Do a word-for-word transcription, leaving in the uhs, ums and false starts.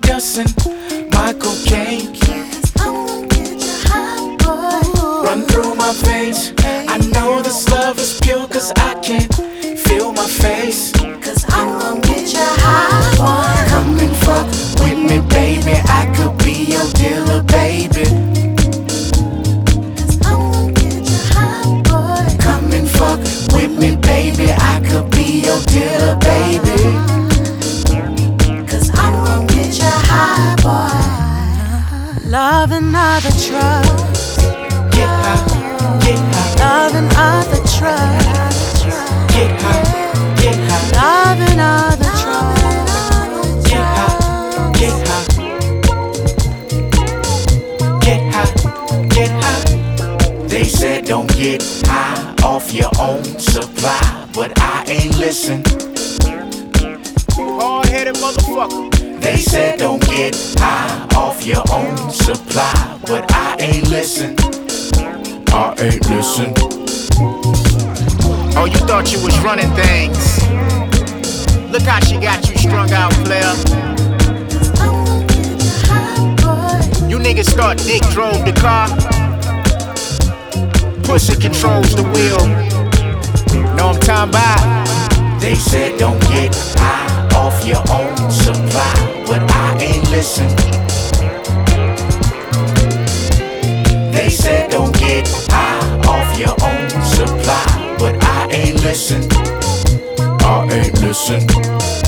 discussing my cocaine. Run through my veins. I know this love is pure, cause I can feel my face. Cause I'm gon' get you high, boy. Come and fuck with me, baby. I could be your dealer, baby. Cause I'm gon' get you high, boy. Come and fuck with me, baby. I could be your dealer, baby. Cause I'm gon' get you high, boy. Loving other drugs. Get high, get high. Loving other drugs. Get high, get high. Loving other drugs. Get high, get high. Get high, get high. They said don't get high off your own supply, but I ain't listen. Hard-headed motherfucker. They said don't get high off your own supply, but I ain't listen. I ain't listen. Oh, you thought you was running things. Look how she got you strung out, player. You niggas thought Dick drove the car. Pussy controls the wheel. Know I'm talking about? They said don't get high off your own supply, but I ain't listen. They said don't get high off your own supply, but I ain't listen. I ain't listen.